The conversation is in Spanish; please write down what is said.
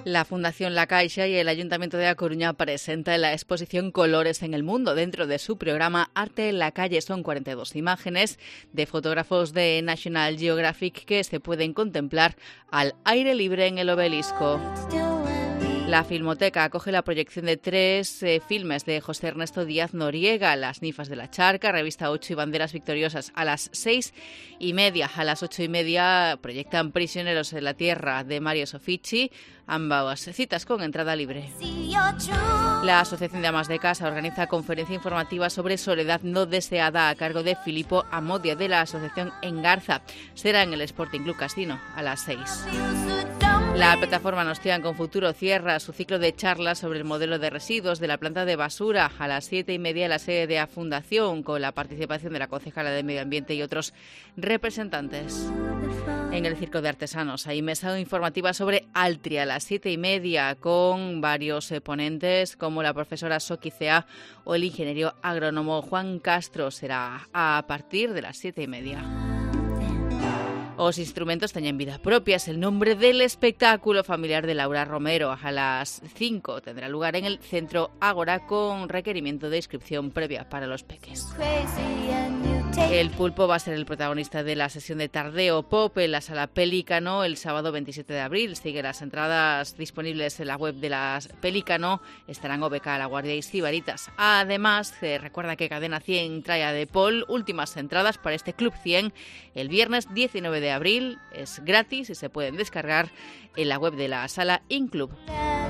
La Fundación La Caixa y el Ayuntamiento de A Coruña presentan la exposición Colores en el Mundo dentro de su programa Arte en la Calle. Son 42 imágenes de fotógrafos de National Geographic que se pueden contemplar al aire libre en el Obelisco. La Filmoteca acoge la proyección de 3 filmes de José Ernesto Díaz Noriega: Las ninfas de la Charca, Revista 8 y Banderas victoriosas a las 6:30. A las 8:30 proyectan Prisioneros en la Tierra de Mario Soffici, ambas citas con entrada libre. La Asociación de Amas de Casa organiza conferencia informativa sobre soledad no deseada a cargo de Filippo Amodia de la Asociación Engarza. Será en el Sporting Club Casino a las 6. La plataforma Nos Tiran con Futuro cierra su ciclo de charlas sobre el modelo de residuos de la planta de basura a las 7:30 en la sede de A Fundación, con la participación de la concejala de Medio Ambiente y otros representantes. En el Circo de Artesanos hay mesa informativa sobre Altria a las 7:30 con varios ponentes como la profesora Soki Cea o el ingeniero agrónomo Juan Castro. Será a partir de las 7:30. Os instrumentos teñen vida propia, es el nombre del espectáculo familiar de Laura Romero. A las 5 tendrá lugar en el Centro Ágora con requerimiento de inscripción previa para los peques. El Pulpo va a ser el protagonista de la sesión de Tardeo Pop en la Sala Pelícano el sábado 27 de abril. Sigue las entradas disponibles en la web de la Pelícano. Estarán OBK, La Guardia y Sibaritas. Además, recuerda que Cadena 100 trae a De Paul últimas entradas para este Club 100 el viernes 19 de abril. Es gratis y se pueden descargar en la web de la Sala Inclub.